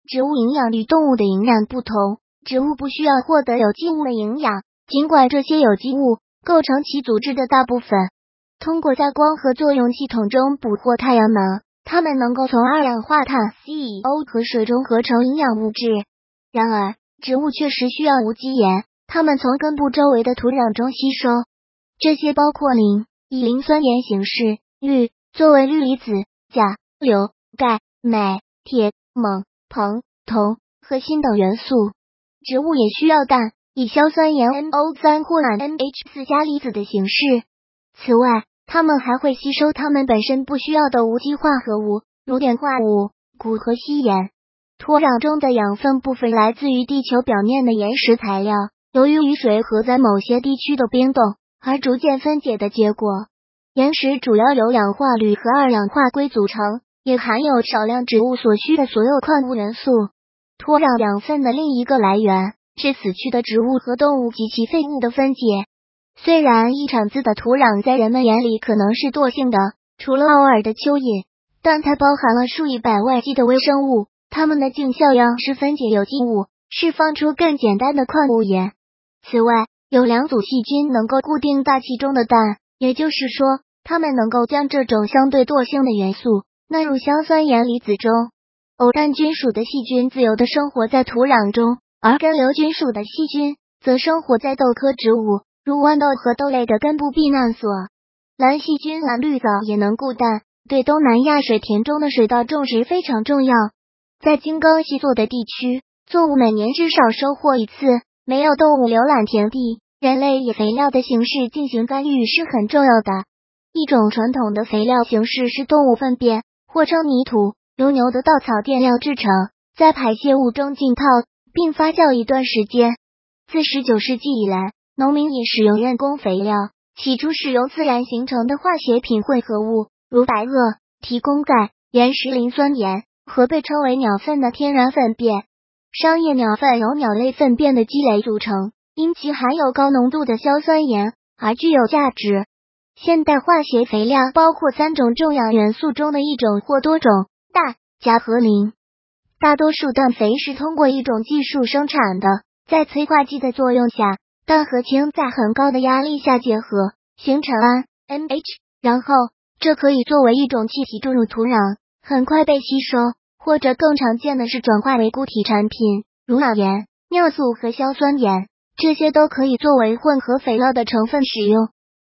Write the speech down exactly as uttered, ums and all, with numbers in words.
植物营养与动物的营养不同，植物不需要获得有机物的营养，尽管这些有机物构成其组织的大部分。通过在光合作用系统中捕获太阳能，它们能够从二氧化碳 C O 和水中合成营养物质。然而，植物确实需要无机盐，它们从根部周围的土壤中吸收。这些包括磷，以磷酸盐形式；氯，作为氯离子；钾、硫、钙、镁、铁、锰、硼、铜和锌等元素。植物也需要氮，以硝酸盐 N O 三 或铵 N H 四 加离子的形式。此外，它们还会吸收它们本身不需要的无机化合物，如碘化物、钴和稀盐。土壤中的养分部分来自于地球表面的岩石材料，由于雨水和在某些地区的冰冻而逐渐分解的结果。岩石主要由氧化铝和二氧化硅组成，也含有少量植物所需的所有矿物元素。土壤养分的另一个来源是死去的植物和动物及其废物的分解。虽然一场子的土壤在人们眼里可能是惰性的，除了偶尔的蚯蚓，但它包含了数以百万计的微生物，它们的净效用是分解有机物，释放出更简单的矿物盐。此外，有两组细菌能够固定大气中的氮，也就是说，它们能够将这种相对惰性的元素纳入硝酸盐离子中。偶氮菌属的细菌自由地生活在土壤中，而根瘤菌属的细菌则生活在豆科植物，如豌豆和豆类的根部避难所。蓝细菌蓝绿藻也能固氮，对东南亚水田中的水稻种植非常重要。在金刚细作的地区，作物每年至少收获一次，没有动物浏览田地，人类以肥料的形式进行干预是很重要的。一种传统的肥料形式是动物粪便，或称泥土，由牛的稻草垫料制成，在排泄物中浸泡并发酵一段时间。自十九世纪以来，农民也使用人工肥料，起初使用自然形成的化学品混合物，如白垩，提供钙、岩石磷酸盐和被称为鸟粪的天然粪便。商业鸟粪由鸟类粪便的积累组成，因其含有高浓度的硝酸盐而具有价值。现代化学肥料包括三种重要元素中的一种或多种，氮、钾和磷。大多数氮肥是通过一种技术生产的，在催化剂的作用下，氮和氢在很高的压力下结合，形成氨 N H， 然后这可以作为一种气体注入土壤，很快被吸收，或者更常见的是转化为固体产品，如脑盐、尿素和硝酸盐，这些都可以作为混合肥料的成分使用。